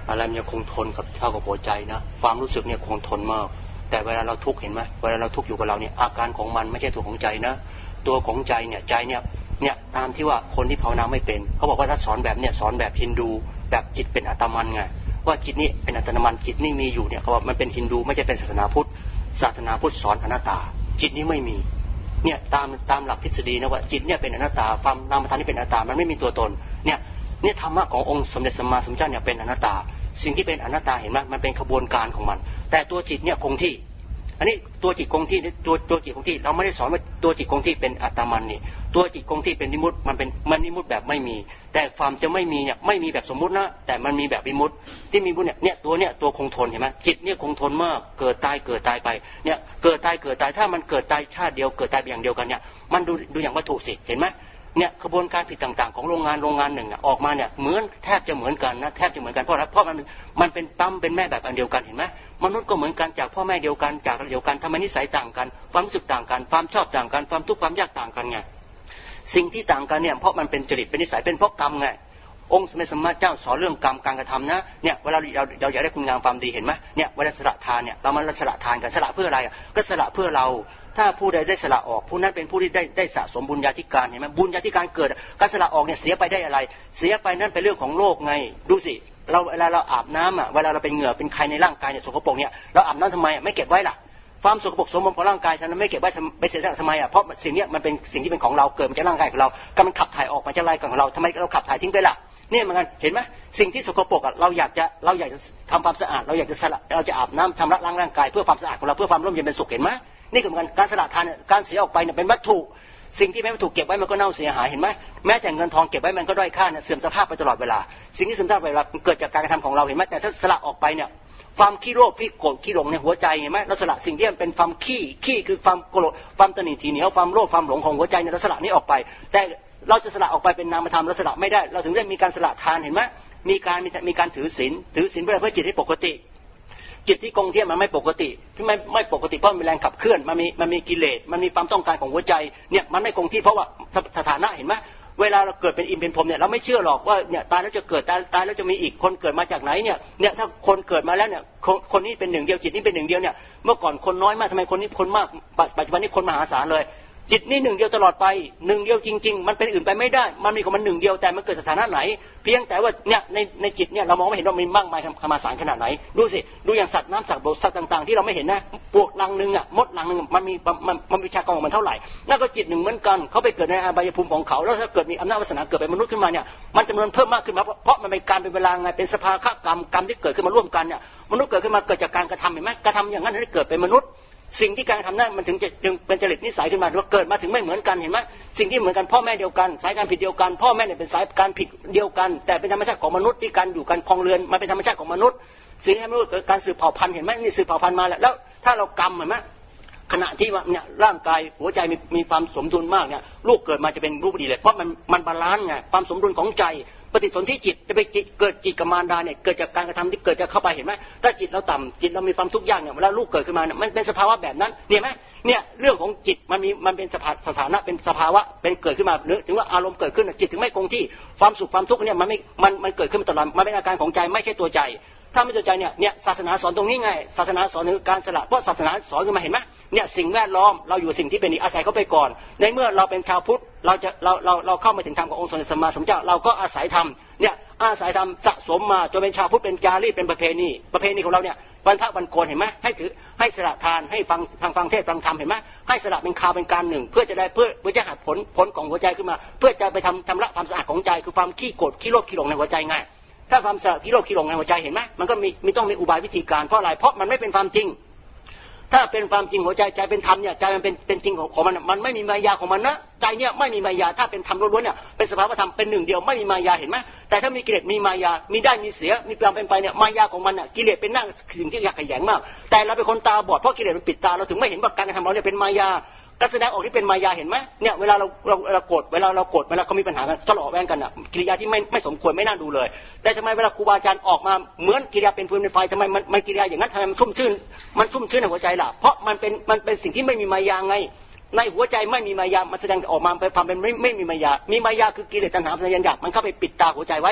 อะไรมันยังคงทนกับเท่ากับหัวใจนะความรู้สึกเนี่ยคงทนมากแต่เวลาเราทุกข์เห็นไหมเวลาเราทุกข์อยู่กับเราเนี่ยอาการของมันไม่ใช่ตัวของใจนะตัวของใจเนี่ยใจเนี่ยตามที่ว่าคนที่ภาวนาไม่เป็นเขาบอกว่าถ้าสอนแบบเนี่ยสอนแบบฮินดูแบบจิตเป็นอัตมันไงว่าจิตนี้เป็นอัตมันจิตนี่มีอยู่เนี่ยเขาบอกมันเป็นฮินดูไม่ใช่เป็นศาสนาพุทธศาสนาพุทธสอนอนัตตาจิตนี้ไม่มีเนี่ยตามหลักทฤษฎีนะว่าจิตเนี่ยเป็นอนัตตาความนามธรรมนี่เป็นอนัตตามันไม่มีตัวตนเนี่ยธรรมะขององค์สมเด็จสัมมาสัมพุทธเจ้าเนี่ยเป็นอนัตตาสิ่งที่เป็นอนัตตาเห็นไหมมันเป็นขบวนการของมันแต่ตัวจิตเนี่ยคงที่อันนี้ตัวจิตคงที่ตัวจิตคงที่เราไม่ได้สอนว่าตัวจิตคงที่เป็นอัตมันนี่ตัวจิตคงที่เป็นนิมุตมันนิมุตแบบไม่มีแต่ความจะไม่มีเนี่ยไม่มีแบบสมมุตินะแต่มันมีแบบวิมุตที่มีมุตเนี่ยตัวคงทนเห็นไหมจิตเนี่ยคงทนมากเกิดตายไปเนี่ยเกิดตายถ้ามันเกิดตายชาติเดียวเกิดตายอย่างเดียวกันเนี่ยมันดูอย่างวัตถุสิเห็นไหมเนี่ยกระบวนการผิดต่างๆของโรงงานหนึ่งออกมาเนี่ยเหมือนแทบจะเหมือนกันนะแทบจะเหมือนกันเพราะมันเป็นปั๊มเป็นแม่แบบอันเดียวกันเห็นไหมมนุษย์ก็เหมือนกันจากพ่อแม่เดียวกันจากเดียวกันทำไมนิสัยต่างกันความรู้สึกต่างกันความชอบต่างกันความทุกข์ความยากต่างกันไงสิ่งที่ต่างกันเนี่ยเพราะมันเป็นจริตเป็นนิสัยเป็นเพราะกรรมไงองค์สมเด็จสัมมาสัมพุทธเจ้าสอนเรื่องกรรมการกระทำนะเนี่ยเวลาเราอยากได้คุณงามความดีเห็นไหมเนี่ยเวลาสละทานเนี่ยเรามาสละทานกันสละเพื่ออะไรก็สละเพื่อเราถ้าผู้ใดได้สละออกผู้นั้นเป็นผู้ที่ได้สะสมบุญญาธิการเห็นไหมบุญญาธิการเกิดการสละออกเนี่ยเสียไปได้อะไรเสียไปนั่นเป็นเรื่องของโลกไงดูสิเวลาเราอาบน้ำเวลาเราเป็นเหงื่อเป็นใครในร่างกายเนี่ยสกปรกเนี่ยเราอาบน้ำทำไมไม่เก็บไว้ล่ะความสกปรกสมมติของร่างกายฉะนั้นไม่เก็บไว้ไปเสียทำไมเพราะสิ่งนี้มันเป็นสิ่งที่เป็นของเราเกิดมาจากร่างกายของเราก็มันขับถ่ายออกมาจากร่างกายของเราทำไมเราขับถ่ายทิ้งไปล่ะเนี่ยเหมือนกันเห็นไหมสิ่งที่สกปรกเราอยากจะทำความสะอาดเราอยากจะสละเราจะอาบน้ำทำล้างร่างกายเพื่อความสะอาดของเราเพื่อความร่มเย็นเป็นสุขเห็นไหมนี่คือเหมือนกันการสละทานการเสียออกไปเนี่ยเป็นวัตถุสิ่งที่ไม่วัตถุเก็บไว้มันก็เน่าเสียหายเห็นไหมแม้แต่เงินทองเก็บไว้มันก็ด้อยค่าเนี่ยเสื่อมสภาพไปตลอดเวลาสิ่งที่เสื่อมสภาพไปเวลาเกิดจากการกระทำของเราเห็นไหมแต่ถ้าสละออกไปเนี่ยความขี้โลภขี้โกรธขี้หลงในหัวใจเห็นไหมเราสละสิ่งที่มันเป็นความขี้คือความโกรธความตนีทีเหนียวความโลภความหลงของหัวใจเนี่ยเราสละนี้ออกไปแต่เราจะสละออกไปเป็นนามธรรมเราสละไม่ได้เราถึงได้มีการสละทานเห็นไหมมีการถือศีลเพื่อจิตให้ปกติจิตที่คงที่มันไม่ปกติที่ไม่ปกติเพราะมีแรงขับเคลื่อนมันมีกิเลสมันมีความต้องการของหัวใจเนี่ยมันไม่คงที่เพราะว่าสถานะเห็นไหมเวลาเราเกิดเป็นอินเป็นพรหมเนี่ยเราไม่เชื่อหรอกว่าเนี่ยตายแล้วจะเกิดตายแล้วจะมีอีกคนเกิดมาจากไหนเนี่ยถ้าคนเกิดมาแล้วเนี่ยคนนี้เป็นหนึ่งเดียวจิตนี้เป็นหนึ่งเดียวเนี่ยเมื่อก่อนคนน้อยมากทำไมคนนี้คนมากปัจจุบันนี้คนมหาศาลเลยจิตนี่หนึ่งเดียวตลอดไปหนึ่งเดียวจริงๆมันเป็นอื่นไปไม่ได้มันมีของมันหนึ่งเดียวแต่มันเกิดสถานะไหนเพียงแต่ว่าเนี่ยในจิตเนี่ยเรามองไม่เห็นว่ามีมากมายมหาศาลขนาดไหนดูสิดูอย่างสัตว์น้ำสัตว์บกสัตว์ต่างๆที่เราไม่เห็นนะปลวกรังนึงมดรังนึงมันวิชากรของมันเท่าไหร่นั่นก็จิตหนึ่งเหมือนกันเขาไปเกิดในอบายภูมิของเขาแล้วถ้าเกิดมีอำนาจวาสนาเกิดเป็นมนุษย์ขึ้นมาเนี่ยมันจำนวนเพิ่มมากขึ้นมาเพราะมันเป็นการเป็นเวลาไงเป็นสภาวะกรรมที่เกิดขึ้นมาร่วมกันเนี่ยมนุษย์เกิดขึ้นมาเกิดจากการกระทำเห็นไหมกระทำอย่างนั้นให้เกิดเป็นมนุษย์สิ่งที่การทำนั้นมันถึงจะเป็นจริตนิสัยขึ้นมาว่าเกิดมาถึงไม่เหมือนกันเห็นไหมสิ่งที่เหมือนกันพ่อแม่เดียวกันสายการผิดเดียวกันพ่อแม่เนี่ยเป็นสายการผิดเดียวกันแต่เป็นธรรมชาติของมนุษย์ที่การอยู่กันครองเรือนมันเป็นธรรมชาติของมนุษย์สิ่งที่ทำให้เกิดการสืบเผ่าพันธุ์เห็นไหมนี่สืบเผ่าพันธุ์มาแล้วถ้าเรากรรมเห็นไหมขณะที่ว่าเนี่ยร่างกายหัวใจมีความสมดุลมากเนี่ยลูกเกิดมาจะเป็นลูกดีเลยเพราะมันบาลานซ์ไงความสมดุลของใจปฏิสนธิจิตจะไปเกิดจิตกับมารดาเนี่ยเกิดจากการกระทำที่เกิดจากเข้าไปเห็นไหมถ้าจิตเราต่ำจิตเรามีความทุกข์ยากเนี่ยเวลาลูกเกิดขึ้นมาเนี่ยมันเป็นสภาวะแบบนั้นเนี่ยไหมเนี่ยเรื่องของจิตมันเป็นสถานะเป็นสภาวะเป็นเกิดขึ้นมาหรือถึงว่าอารมณ์เกิดขึ้นจิตถึงไม่คงที่ความสุขความทุกข์เนี่ยมันเกิดขึ้นตลอดมันเป็นอาการของใจไม่ใช่ตัวใจถ้าไม่ตัวใจเนี่ยศาสนาสอนตรงนี้ไงศาสนาสอนถึงการสละเพราะศาสนาสอนขึ้นมาเห็นไหมเนี่ยสิ่งแวดล้อมเราอยู่สิ่งที่เป็นอาศัยเขาไปก่อนในเมื่อเราเป็นชาวพุทธเราเข้ามาถึงธรรมขององค์สมเด็จสัมมาสัมพุทธเจ้าเราก็อาศัยธรรมเนี่ยอาศัยธรรมสะสมมาจนเป็นชาวพุทธเป็นจารีตเป็นประเพณีของเราเนี่ยวันพระวันโกนเห็นไหมให้สละทานให้ฟังเทศน์ฟังธรรมเห็นไหมให้สละเป็นคราวเป็นการหนึ่งเพื่อจะหาผลของหัวใจขึ้นมาเพื่อจะไปทำละความสะอาดของใจคือความขี้โกรธขี้โลภขี้หลงในหัวใจง่ายถ้าความสละขี้โลภขี้หลงในหัวใจเห็นไหมมันก็ต้องมีอุบายวิธีการเพราะอะไรเพราะมันไม่เป็นความจริงถ้าเป็นความจริงหัวใจเป็นธรรมเนี่ยใจมันเป็นจริงของมันไม่มีมายาของมันนะใจเนี่ยไม่มีมายาถ้าเป็นธรรมล้วนๆเนี่ยเป็นสภาวะธรรมเป็นหนึ่งเดียวไม่มีมายาเห็นไหมแต่ถ้ามีกิเลสมีมายามีได้มีเสียมีความเป็นไปเนี่ยมายาของมันเนี่ยกิเลสเป็นนั่งสิ่งที่อยากขยันมากแต่เราเป็นคนตาบอดเพราะกิเลสมันปิดตาเราถึงไม่เห็นว่าการกระทำเราเนี่ยเป็นมายาการแสดงออกที่เป็นมายาเห็นไหมเนี่ยเวลาเราโกรธเวลาเขามีปัญหากันทะเลาะแว้งกันอ่ะกิริยาที่ไม่สมควรไม่น่าดูเลยแต่ทำไมเวลาครูบาอาจารย์ออกมาเหมือนกิริยาเป็นฟืนเป็นไฟทำไมมันกิริยาอย่างนั้นทำไมมันชุ่มชื่นในหัวใจล่ะเพราะมันเป็นสิ่งที่ไม่มีมายาไงในหัวใจไม่มีมายามันแสดงออกมาเป็นความเป็นไม่มีมายามีมายาคือกิเลสตัณหาพยายามอยากมันเข้าไปปิดตาหัวใจไว้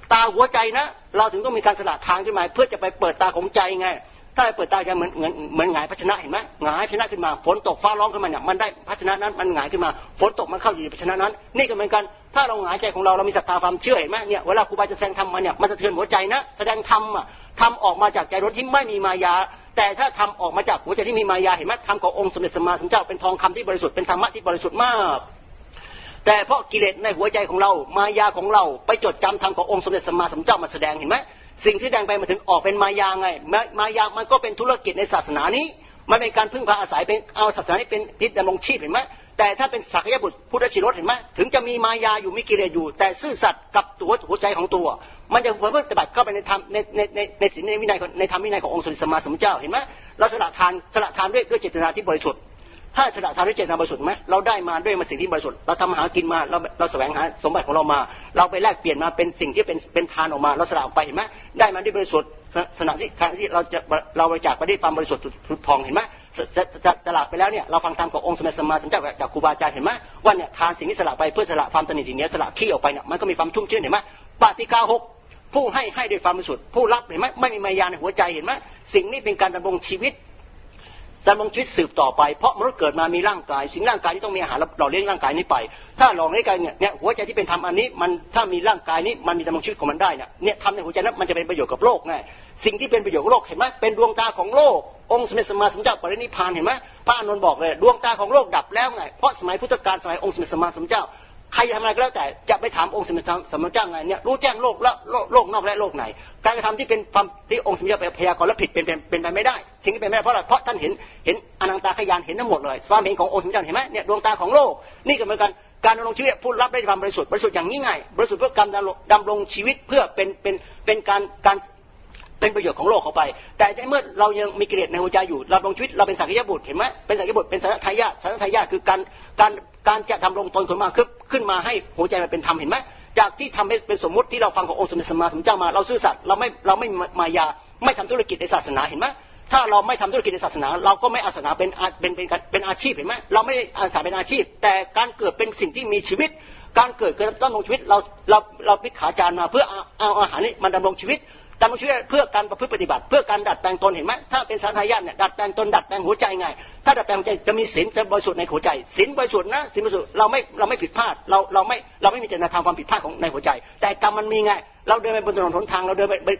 ตาหัวใจนะเราถึงต้องมีการสละทางขึ้นมาเพื่อจะไปเปิดตาของใจไงถ้าไปเปิดตาจะเหมือนหงายภาชนะเห็นไหมหงายภาชนะขึ้นมาฝนตกฟ้าร้องขึ้นมาเนี่ยมันได้ภาชนะนั้นมันหงายขึ้นมาฝนตกมันเข้าอยู่ในภาชนะนั้นนี่ก็เหมือนกันถ้าเราหงายใจของเรามีศรัทธาความเชื่อเห็นไหมเนี่ยเวลาครูบาจะแสดงธรรมมาเนี่ยมันสะเทือนหัวใจนะแสดงธรรมทำออกมาจากใจรถที่ไม่มีมายาแต่ถ้าทำออกมาจากหัวใจที่มีมายาเห็นไหมทำขององค์สมเด็จสัมมาสัมพุทธเจ้าเป็นทองคำที่บริสุทธิ์เป็นธรรมะที่บริสุทธิ์มากแต่เพราะกิเลสในหัวใจของเรามายาของเราไปจดจำธรรมขององค์สมเด็จสัมมาสัมพุทธเจ้ามาแสดงเห็นไหมสิ่งที่แสดงไปมาถึงออกเป็นมายาไงมายามันก็เป็นธุรกิจในศาสนานี้มันเป็นการพึ่งพาอาศัยเป็นเอาศาสนานี้เป็นพิษดำรงชีพเห็นไหมแต่ถ้าเป็นสักยบุตรพุทธชิรสเห็นไหมถึงจะมีมายาอยู่มีกิเลสอยู่แต่ซื่อสัตย์กับตัวหัวใจของตัวมันจะปฏิบัติเข้าไปในธรรมในศีลในวินัยในธรรมวินัยขององค์สมเด็จสัมมาสัมพุทธเจ้าเห็นไหมเราสละทานด้วยเจตนาที่บริสุทธิ์ถ้าสละทานด้วยเจตนาบริสุทธิ์ไหมเราได้มาด้วยสิ่งที่บริสุทธิ์เราทำหากินมาเราแสวงหาสมบัติของเรามาเราไปแลกเปลี่ยนมาเป็นสิ่งที่เป็นทานออกมาเราสละออกไปเห็นไหมได้มาด้วยบริสุทธิ์ขณะที่เราบริจาคไปด้วยความบริสุทธิ์ผุดพองเห็นไหมสละไปแล้วเนี่ยเราฟังธรรมขององค์สมเด็จสัมมาสัมพุทธเจ้าจากครูบาอาจารย์เห็นไหมว่าเนี่ยทานสิ่งนี้สละไปเพื่อสละความตนีสิ่งนี้สละขี้ออกไปเนี่ยมันก็มีความชุ่มชื้นเห็นไหมปาติกาหกผู้ให้ด้วยความบริสุทธิ์ผู้รับเห็นไหมไม่มีมายาในหัวใจเห็นไหมสิ่งนี้เป็นการดำรงชีวิตสืบต่อไปเพราะมนุษย์เกิดมามีร่างกายสิ่งร่างกายนี้ต้องมีอาหารหล่อเลี้ยงร่างกายนี้ไปถ้าหล่อเลี้ยงกันเนี่ยหัวใจที่เป็นธรรมอันนี้มันถ้ามีร่างกายนี้มันมีดำรงชีวิตของมันได้เนี่ยทำในหัวใจนั้นมันจะเป็นประโยชน์กับโลกไงสิ่งที่เป็นประโยชน์กับโลกเห็นไหมเป็นดวงตาของโลกองค์สมเด็จสัมมาสัมพุทธเจ้าปรินิพพานเห็นไหมพระอานนท์บอกเลยดวงตาของโลกดับแล้วไงเพราะสมัยพุทธกาลสมัยองค์สมเด็จสัมมาสัมพุทธเจ้าใครทำอะไรก็แล้วแต่จะไปถามองค์สมเด็จสัมมาสัมพุทธเจ้าไงเนี่ยรู้แจ้งโลกและโลกนอกและโลกไหนการกระทำที่เป็นความที่องค์สมเด็จพยากรณ์และผิดเป็นไปไม่ได้สิ่งที่เป็นไม่ได้เพราะอะไรเพราะท่านเห็นอนันตาขยานเห็นทั้งหมดเลยความเห็นขององค์สมเด็จเห็นไหมเนี่ยดวงตาของโลกนี่ก็เหมือนกันการดำรงชีวิตผู้รับได้ความบริสุทธิ์อย่างนี้ไงบริสุทธิ์เพื่อการดำรงชีวิตเพื่อเป็นการเป็นประโยชน์ของโลกเข้าไปแต่เมื่อเรายังมีกิเลสในหัวใจอยู่เราดำรงชีวิตเราเป็นสักยบุตรเห็นไหมเป็นสักยบุตรเป็นสันทายาทคือการจะดำรงตนขึ้นมาให้หัวใจมันเป็นธรรมเห็นไหมจากที่ทำให้เป็นสมมุติที่เราฟังขององค์สมเด็จสัมมาสัมพุทธเจ้ามาเราซื่อสัตย์เราไม่มายาไม่ทำธุรกิจในศาสนาเห็นไหมถ้าเราไม่ทำธุรกิจในศาสนาเราก็ไม่อาสนะเป็นอาชีพเห็นไหมเราไม่อาสาเป็นอาชีพแต่การเกิดเป็นสิ่งที่มีชีวิตการเกิดต้นของชีวิตเราพิขาจารมาเพื่อเอาอาหารนี้มันดำรงชีวิตดำรงชีวิตเพื่อการประพฤติปฏิบัติเพื่อการดัดแปลงตนเห็นไหมถ้าเป็นสันทายาทเนี่ยดัดแปลงตนดัดแปลงหัวใจไงถ้าดัดแปลงหัวใจจะมีศีลจะบริสุทธิ์ในหัวใจศีลบริสุทธิ์นะศีลบริสุทธิ์เราไม่ผิดพลาดเราไม่มีเจตนาทำความผิดพลาดของในหัวใจแต่กรรมมันมีไงเราเดินไปบนถนนหนทางเราเดินไป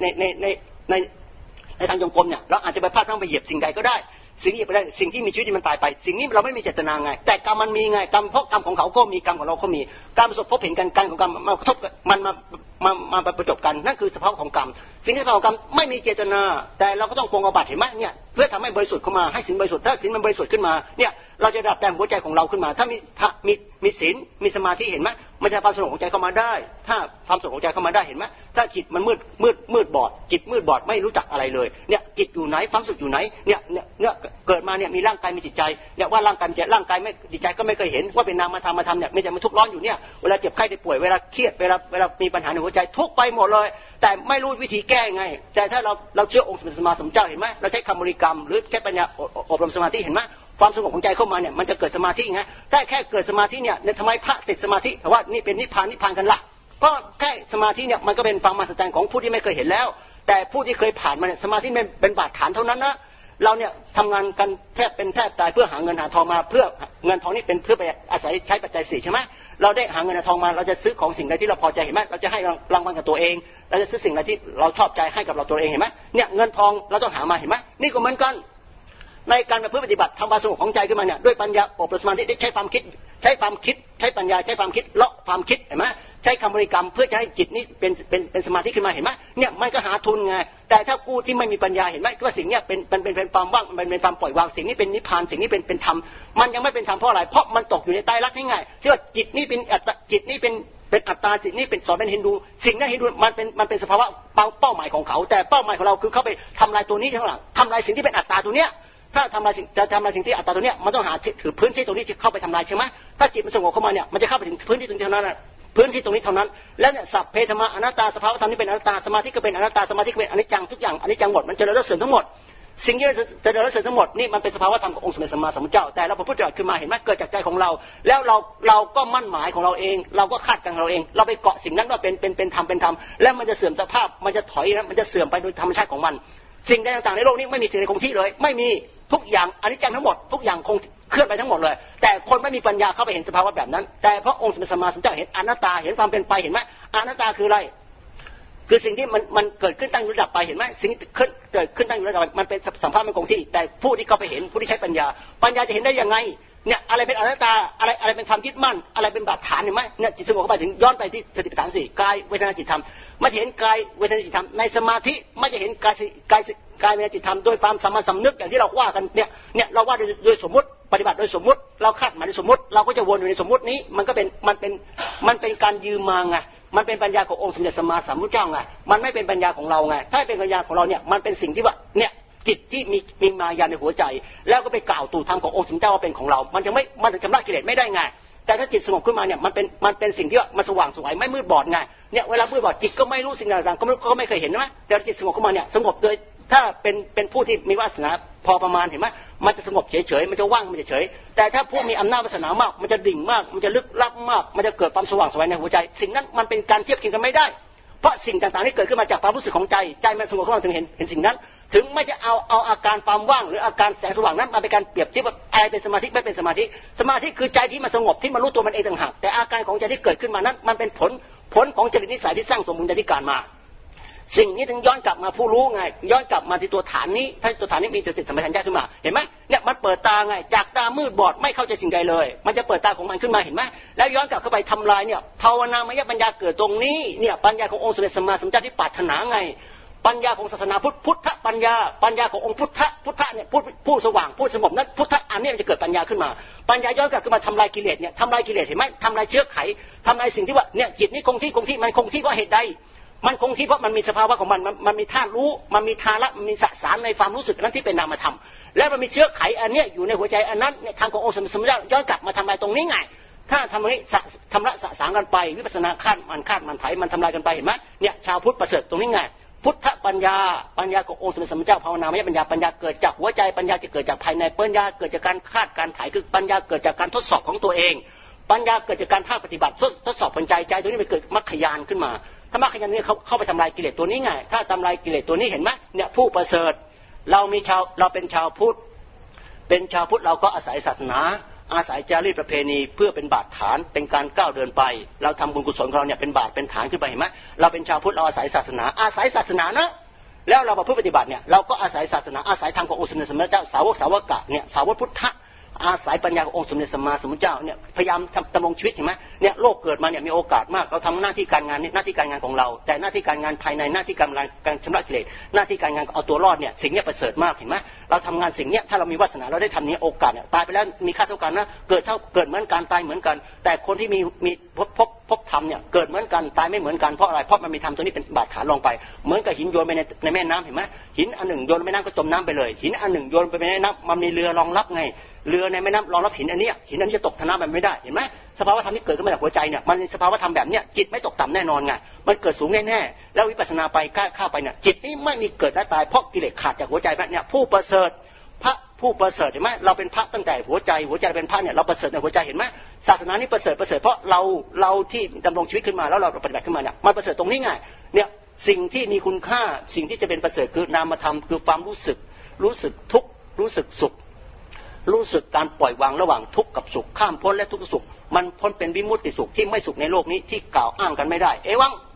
ในทางจงกรมเนี่ยเราอาจจะไปพลาดพลั้งไปเหยียบสิ่งใดก็ได้สิ่งนี้ไปได้สิ่งที่มีชีวิตที่มันตายไปสิ่งนี้เราไม่มีเจตนาไงแต่กรรมมันมีไงกรรมเพราะกรรมของเขาก็มีกรรมของเราก็มีการประสบพบเห็นกันของกรรมมากระทบมันมาประจบกันนั่นคือสภาพของกรรมสิ่งที่สภาพของกรรมไม่มีเจตนาแต่เราก็ต้องปรงอาบัติเห็นไหมเนี่ยเพื่อทำให้บริสุทธิ์เข้ามาให้ศีลบริสุทธิ์ถ้าศีลมันบริสุทธิ์ขึ้นมาเนี่ยเราจะดับแปลงหัวใจของเราขึ้นมาถ้ามีศีลมีสมาธิเห็นไหมมันจะความสงบของใจเข้ามาได้ถ้าความสงบของใจเข้ามาได้เห็นไหมถ้าจิตมันมืดบอดจิตมืดบอดไม่รู้จักอะไรเลยเนี่ยจิตอยู่ไหนความสุขอยู่ไหนเนี่ยเกิดมาเนี่ยมีร่างกายมีจิตใจเนี่ยว่าร่างกายไม่จิตใจก็ไม่เคยเห็นว่าเป็นนามธรรมเนี่ยไม่ใช่มันทุกข์ร้อนอยู่เนี่ยเวลาเจ็บไข้ได้ป่วยเวลาเครียดเวลามีปัญหาในหัวใจทุกไปหมดเลยแต่ไม่รู้วิธีแก้ไงแต่ถ้าเราเชื่อองค์สมเด็จสัมมาสัมพุทธเจ้าเห็นไหมเราใช้คำบริกรรมหรือใช้ปัญญาอบรมสมาธิเห็นไหมความสงบของใจเข้ามาเนี่ยมันจะเกิดสมาธิไงแต่แค่เกิดสมาธิเนี่ยทำไมพระติดสมาธิเพราะว่านี่เป็นนิพพานกันละก็แค่สมาธิเนี่ยมันก็เป็นความมหัศจรรย์ของผู้ที่ไม่เคยเห็นแล้วแต่ผู้ที่เคยผ่านมาเนี่ยสมาธิเป็นบาดฐานเท่านั้นนะเราเนี่ยทำงานกันแทบตายเพื่อหาเงินหาทองมาเพื่อเงินทองนี่เป็นเพื่อไปอาศัยใช้ปัจจัย4ใช่ไหมเราได้หาเงินหาทองมาเราจะซื้อของสิ่งใดที่เราพอใจเห็นไหมเราจะให้รางวัลกับตัวเองเราจะซื้อสิ่งใดที่เราชอบใจให้กับเราตัวเองเห็นไหมเนี่ยเงินทองเราต้องหามาเห็นไหมนี่ก็เหมือนกันในการปฏิบัติทำความสงบของใจขึ้นมาเนี่ยด้วยปัญญาอบรมสมาธิได้ใช้ปัญญาใช้ความคิดเลาะความคิดเห็นไหมใช้คำบริกรรมเพื่อจะให้จิตนี้เป็นสมาธิขึ้นมาเห็นไหมเนี่ยมันก็หาทุนไงแต่ถ้ากูที่ไม่มีปัญญาเห็นไหมว่าสิ่งนี้เป็นความว่างมันเป็นความปล่อยวางสิ่งนี้เป็นนิพพานสิ่งนี้เป็นธรรมมันยังไม่เป็นธรรมเพราะอะไรเพราะมันตกอยู่ในไตรลักษณ์ง่ายๆที่ว่าจิตนี้เป็นอัตตาจิตนี้เป็นอัตตาจิตนี้เป็นสอนเป็นฮินดูสิ่งนั้นฮินดูมันเป็นสภาวะเป้าหมายของเขาแต่เป้าหมายของเราคือเข้าไปทำลายตัวนี้ข้างหลังทำลายสิ่งที่เป็นอัตตาตัวเนี้ยถ้าทำลายสิ่งที่อัตตาตัวเนี้ยมันต้องหาถือพื้นที่ตรงนี้จะเข้าไปทำลายใช่ไหมถ้าจิตมันสงบเข้ามาเนี่ยมันจะเข้าไปถึงพื้นที่ตรงนี้เท่านั้นพื้นที่ตรงนี้เท่านั้นและเนี่ยสัพเพธรรมะอนัตตาสภาวะธรรมนี้เป็นอนัตตาสมาธิก็เป็นอนัตตาสมาธิก็เป็นอนิจจังทุกอย่างอนิจจังหมดมันจะเริ่มเสื่อมทั้งหมดสิ่งที่จะเดินและเสริญทั้งหมดนี่มันเป็นสภาวะธรรมขององค์สมเด็จสัมมาสัมพุทธเจ้าแต่เราพระพุทธเจ้าขึ้นมาเห็นไหมเกิดจากใจของเราแล้วเราก็มั่นหมายของเราเองเราก็คาดการเราเองเราไปเกาะสิ่งนั้นว่าเป็นธรรมแล้วมันจะเสื่อมสภาพมันจะถอยมันจะเสื่อมไปโดยธรรมชาติของมันสิ่งใดต่างๆในโลกนี้ไม่มีสิ่งใดคงที่เลยไม่มีทุกอย่างอนิจจังทั้งหมดทุกอย่างคงเคลื่อนไปทั้งหมดเลยแต่คนไม่มีปัญญาเข้าไปเห็นสภาวะแบบนั้นแต่เพราะองค์สมเด็จสัมมาสัมพุทธเจ้าเห็นอนัตตาเห็นความเป็นไปเห็นไหมอนัตตาคืออะไรคือสิ่งที่มันเกิดขึ้นตั้งอยู่ระดับไปเห็นไหมสิ่งที่เกิดขึ้นตั้งอยู่ระดับไปมันเป็นสัมภาระมันคงที่แต่ผู้ที่เข้าไปเห็นผู้ที่ใช้ปัญญาจะเห็นได้ยังไงเนี่ยอะไรเป็นอนัตตาอะไรเป็นความยึดมั่นอะไรเป็นบาดฐานเห็นไหมเนี่ยจิตสงบเข้าไปถึงย้อนไปที่สติปัฏฐานสี่กายเวทนาจิตธรรมไม่เห็นกายเวทนาจิตธรรมในสมาธิไม่จะเห็นกายเวทนาจิตธรรมโดยความสัมมาสำนึกอย่างที่เราว่ากันเนี่ยเราว่าโดยสมมติปฏิบัติโดยสมมติเราคาดหมายโดยสมมติเราก็จะวนอยู่ในสมมตินี้มันเป็นการยืมมาไงมันเป็นปัญญาขององค์สมเด็จสัมมาสัมพุทธเจ้าไงมันไม่เป็นปัญญาของเราไงถ้าเป็นปัญญาของเราเนี่ยมันเป็นสิ่งที่ว่าเนี่ยจิตที่มีมายาในหัวใจแล้วก็ไปกล่าวตู่ธรรมขององค์สมเด็จเจ้าว่าเป็นของเรามันจะชำระกิเลสไม่ได้ไงแต่ถ้าจิตสงบขึ้นมาเนี่ยมันเป็นสิ่งที่ว่ามันสว่างสวยไม่มืดบอดไงเนี่ยเวลามืดบอดจิตก็ไม่รู้สิ่งต่างๆก็ไม่เคยเห็นนะแต่จิตสงบขึ้นมาเนี่ยสงบโดยถ้าเป็นผู้ที่มีวาสนาพอประมาณเห็นไหมมันจะสงบเฉยๆมันจะว่างมันจะเฉยแต่ถ้าผู้มีอำนาจวาสนามากมันจะดิ่งมากมันจะลึกลับมากมันจะเกิดความสว่างสวยในหัวใจสิ่งนั้นมันเป็นการเทียบเคียงกันไม่ได้เพราะสิ่งต่างๆที่เกิดขึ้นมาจากความรู้สึกของใจมันสงบขึ้นมาถึงเห็นสิ่งนั้นถึงไม่จะเอาอาการความว่างหรืออาการแสงสว่างนั้นมาเป็นการเปรียบเทียบว่าอะไรเป็นสมาธิไม่เป็นสมาธิคือใจที่มันสงบที่มันรู้ตัวมันเองต่างหากแต่อาการของใจที่เกิดขึ้นมานั้นมันเป็นผลของจริตนิสัยที่สร้างสมบูรณ์จากที่การมาสิ่งนี้ถึงย้อนกลับมาผู้รู้ไงย้อนกลับมาที่ตัวฐานนี้ถ้าตัวฐานนี้มีสติสัมปชัญญะขึ้นมาเห็นไหมเนี่ยมันเปิดตาไงจากตามืดบอดไม่เข้าใจสิ่งใดเลยมันจะเปิดตาของมันขึ้นมาเห็นไหมแล้วย้อนกลับเข้าไปทำลายเนี่ยภาวนามยปัญญาเกิดตรงนี้เนี่ยปัญญาขององค์สมเด็จสัมมาสัมพุทธเจ้าที่ปรารถนาไงปัญญาของศาสนาพุทธปัญญาขององค์พุทธเนี่ยผู้สว่างผู้สงบนั้นพุทธอันนี้มันจะเกิดปัญญาขึ้นมาปัญญาย้อนกลับขึ้นมาทำลายกิเลสเนี่ยทำลายกิเลสเห็นไหมทำลายเชื้อไขทำลายสิ่งที่ว่าเนี่ยจิตนี้คงที่มันคงที่เพราะเหตุใดมันคงที่เพราะมันมีสภาวะของมันมีธาตุรู้มันมีธาระมันมีสสารในความรู้สึกนั้นที่เป็นนามธรรมแล้วมันมีเชื้อไขอันเนี้ยอยู่ในหัวใจอันนั้นเนี่ยทางขององค์สมเด็จพระย้อนกลับมาทำลายตรงนี้ไงถ้าทำตรงนี้ทำละสะสางกันไปวิปัสสนาคาดมันไถมันทำลายกันไปเห็นไหมเนี่ยชาวพุทธประเสริฐตรงนี้ไงพุทธปัญญาขององค์สมเด็จพระเจ้าภาวนามยปัญญาเกิดจากหัวใจปัญญาจะเกิดจากภายในปัญญาเกิดจากการคาดการไถคือปัญญาเกิดจากการทดสอบของตัวเองปัญญาเกิดจากการภาคปฏิบัติทดสอบปัญญาใจตัวนี้มันเกิดมรรคญาณขึ้นมาถ้ามรรคญาณนี้เข้าไปทำลายกิเลสตัวนี้ไงถ้าทำลายกิเลสตัวนี้เห็นไหมเนี่ยผู้ประเสริฐเราเป็นชาวพุทธเราก็อาศัยศาสนาอาศัยจารีตประเพณีเพื่อเป็นบาดฐานเป็นการก้าวเดินไปเราทำบุญกุศลของเราเนี่ยเป็นบาดเป็นฐานขึ้นไปเห็นไหมเราเป็นชาวพุทธเราอาศัยศาสนานะแล้วเรามาเพื่อปฏิบัติเนี่ยเราก็อาศัยศาสนาอาศัยธรรมขององค์สมเด็จสัมมาสัมพุทธเจ้าสาวกะเนี่ยสาวกพุทธะอาศัยปัญญาขององค์สมเด็จสัมมาสัมพุทธเจ้าเนี่ยพยายามดำรงชีวิตเห็นไหมเนี่ยโลกเกิดมาเนี่ยมีโอกาสมากเราทำหน้าที่การงานนี่หน้าที่การงานของเราแต่หน้าที่การงานภายในหน้าที่การชำระกิเลสหน้าที่การงานเอาตัวรอดเนี่ยสิ่งนี้ประเสริฐมากเห็นไหมเราทำงานสิ่งนี้ถ้าเรามีวาสนาเราได้ทำนี้โอกาสเนี่ยตายไปแล้วมีค่าเท่ากันนะเกิดเหมือนกันตายเหมือนกันแต่คนที่มีพบธรรมเนี่ยเกิดเหมือนกันตายไม่เหมือนกันเพราะอะไรเพราะมันมีธรรมตัวนี้เป็นบาดฐานลงไปเหมือนกับหินโยนไปในแม่น้ำเห็นไหมหินอันหนึ่งโยนไปในแม่น้ำก็จมน้ำไปเลยหินอันหนึ่งโยนไปในแม่น้ำมันมีเรือรองรับไงเรือในแม่น้ำรองรับหินอันนี้จะตกทะน้ำมันไม่ได้เห็นไหมสภาวะธรรมที่เกิดขึ้นมาจากหัวใจเนี่ยมันสภาวะธรรมแบบเนี้ยจิตไม่ตกต่ำแน่นอนไงมันเกิดสูงแน่ๆแล้ววิปัสสนาไปเข้าไปเนี่ยจิตนี้ไม่มีเกิดและตายเพราะกิเลสขาดจากหัวใจแบบเนี้ยผู้ประเสริฐเห็นไหมเราเป็นพระตั้งแต่หัวใจเป็นพระเนี่ยเราประเสริฐในหัวใจเห็นไหมศาสนานี้ประเสริฐเพราะเราที่ดำรงชีวิตขึ้นมาแล้วเราปฏิบัติขึ้นมาเนี่ยมันประเสริฐตรงนี้ไงเนี่ยสิ่งที่มีคุณค่าสิ่งที่จะเป็นประเสริฐคือนามธรรมคือความรู้สึกทุกข์รู้สึกสุขรู้สึกการปล่อยวางระหว่างทุกข์กับสุขข้ามพ้นและทุกข์กับสุขมันพ้นเป็นวิมุตติสุขที่ไม่สุขในโลกนี้ที่กล่าวอ้างกันไม่ได้เอวัง